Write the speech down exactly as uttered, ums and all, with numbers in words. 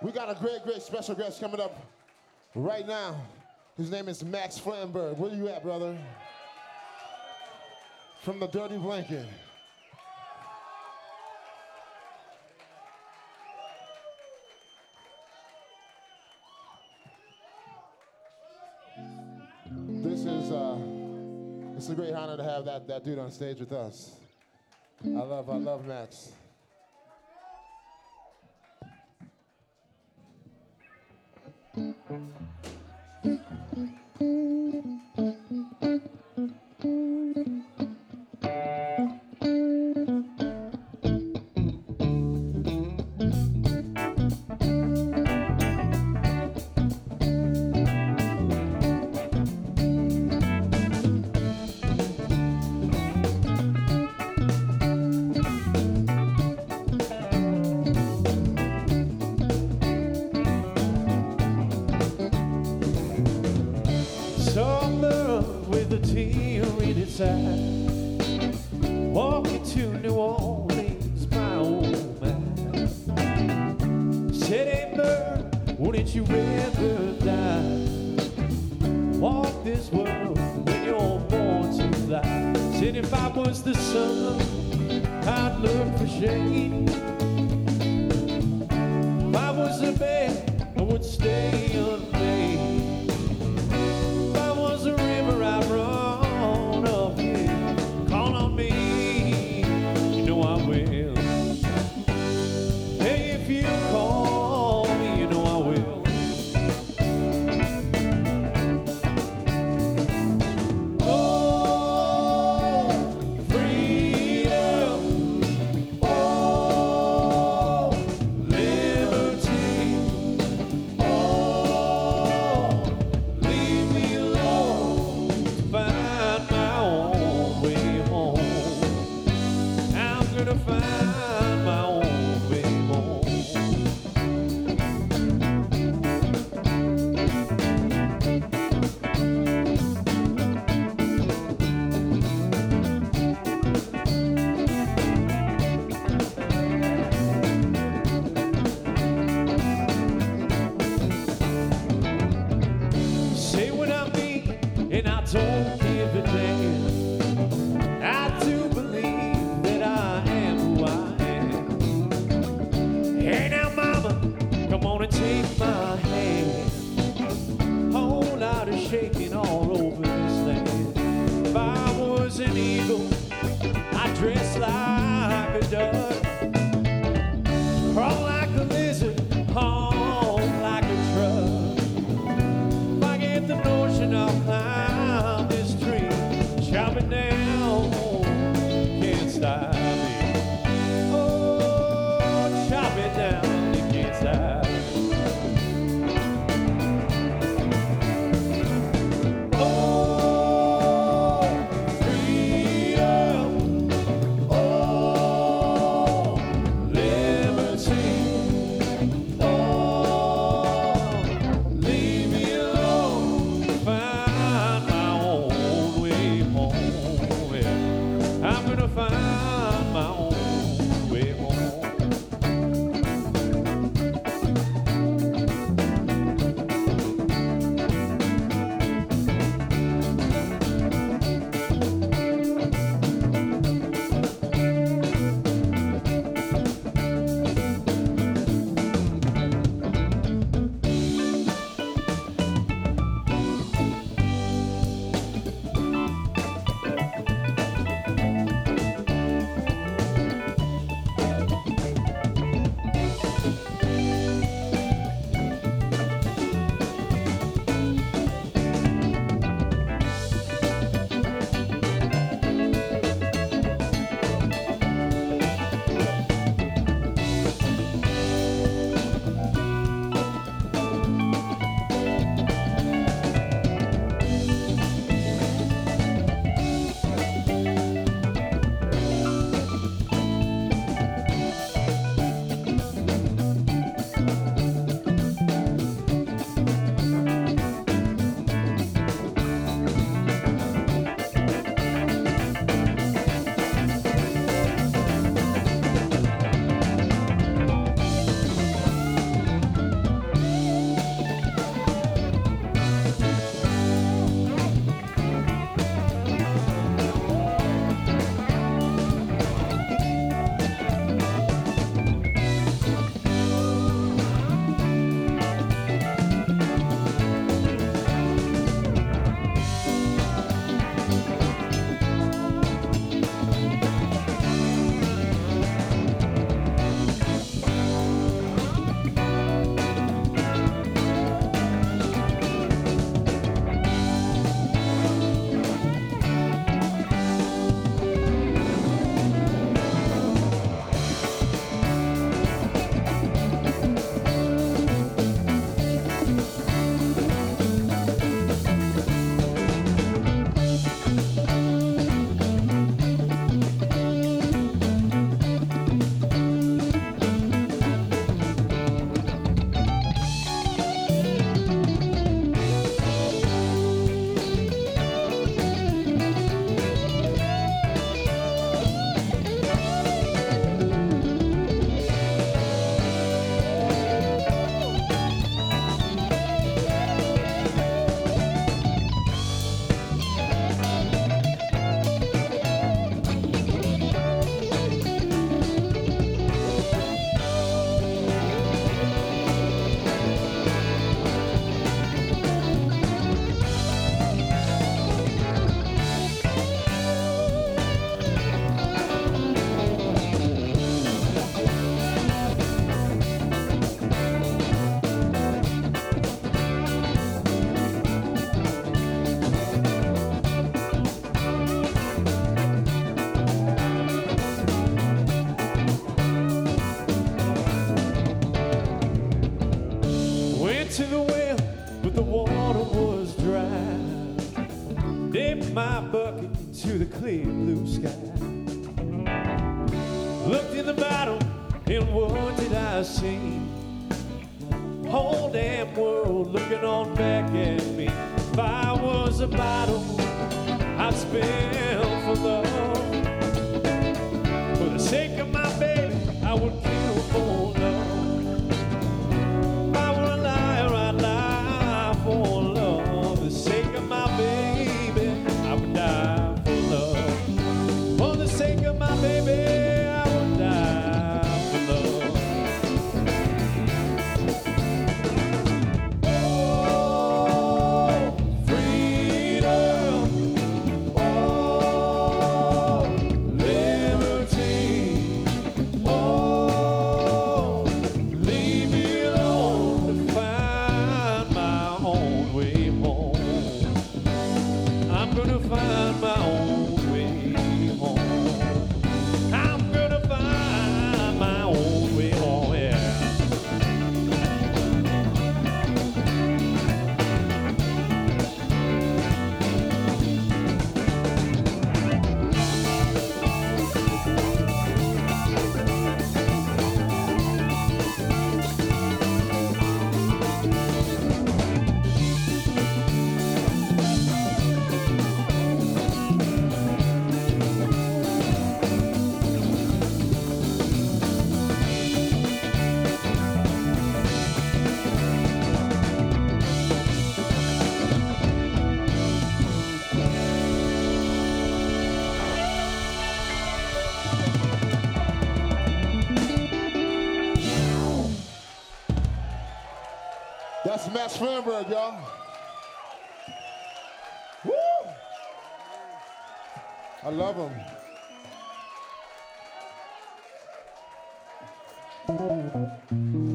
We got a great, great special guest coming up right now. His name is Max Flamberg. Where you at, brother? From the Dirty Blanket. This is, uh, it's a great honor to have that, that dude on stage with us. I love, I love Max. Walking to New Orleans, my old man said, hey bird, wouldn't you rather die? Walk this world when you're born to fly. Said if I was the sun, I'd look for shade. If I was the bed, I would stay unmade. If I was a river, I'd run. Don't give a damn. I do believe that I am who I am. Hey now, mama, come on and take my hand. Whole lot of shaking all over this land. If I was an eagle, I'd dress like a dove, crawl like a lizard, haul like a truck. If I get the notion I'll climb chop it down, can't stop it. Oh, chop it down, you can't stop it. Oh, freedom. Oh, liberty. Oh, leave me alone. Find my own way home. Went to the well, but the water was dry. Dipped my bucket into the clear blue sky. Looked in the bottle, and what did I see? Whole damn world looking on back at me. If I was a bottle, I'd spill for love. For the sake of my baby, I would kill for love. If I were a liar, I'd lie for love. For the sake of my baby, I would die for love. For the sake of my baby, I would die for love. Find my own way home. I'm gonna find my own way home, yeah. That's Max Fernberg, y'all. Woo! I love him.